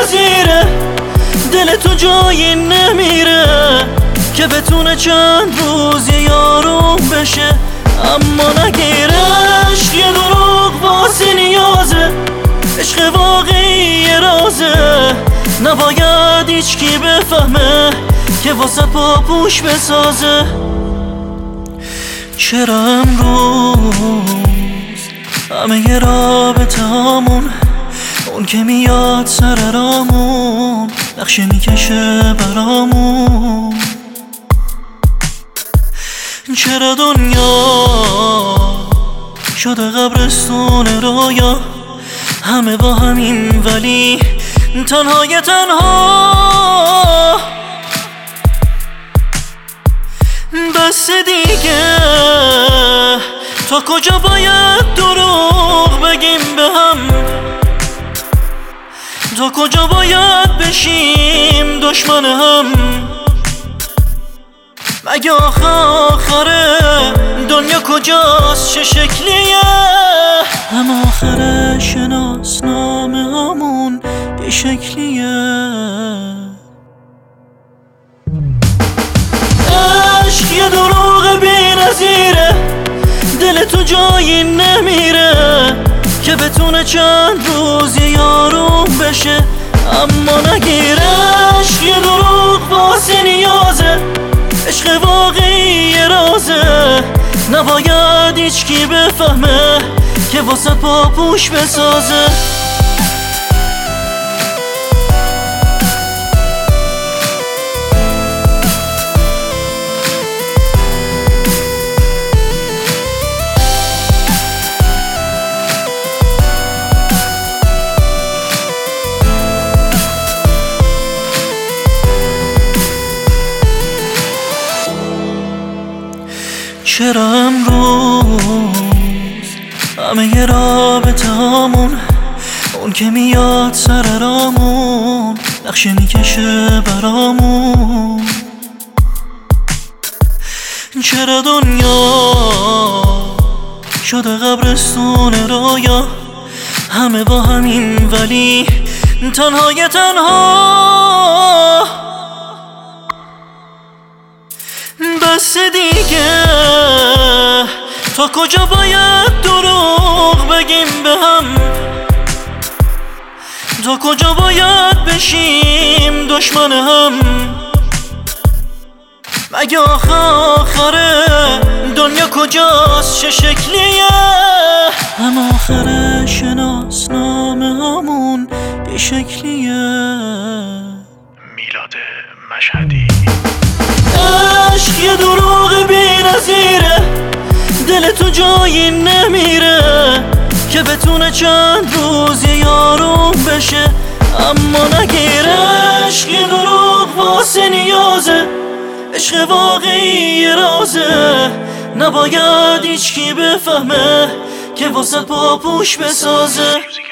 نظیره، دل تو جایی نمیره که بتونه چند روز یارو بشه اما نگیره. عشق یه دروغ واسه نیازه، عشق واقعی رازه، نباید هیچ کی بفهمه که واسه پاپوش بسازه. چرا امروز همه ی رابطه هامون اون که میاد سر رامون نقشه میکشه برامون؟ چرا دنیا شده قبرستون رویا، همه با همین ولی تنهای تنها؟ بس دیگه، تا کجا باید دروغ بگیم به هم؟ تا کجا باید بشیم دشمن هم؟ مگه آخره دنیا کجاست، چه شکلیه؟ هم آخر شناسنامه همون یه شکلیه. عشق یه دروغ بی نظیره، دل تو جایی نمیره که بتونه چند روز یارو بشه اما نگیره. عشق یه دروغ واسه نیازه، عشق واقعی رازه، نباید هیچ کی بفهمه که واسه پاپوش بسازه. چرا امروز همه ی رابطه هامون اون که میاد سر رامون نقشه میکشه برامون؟ چرا دنیا شده قبرستون رویا، همه با همین ولی تنهای تنها؟ بس دیگه، تا کجا باید دروغ بگیم به هم؟ تا کجا باید بشیم دشمن هم؟ مگه آخره دنیا کجاست، چه شکلیه؟ هم آخر شناسنامه همون یه شکلیه. میلاد مشهدی. عشق یه دروغ بی نظیره، دل تو جایی نمیره که بتونه چند روز یارو بشه اما نگیره. عشق یه دروغ واسه نیازه، عشق واقعی رازه، نباید هیچ کی بفهمه که واسه پاپوش بسازه.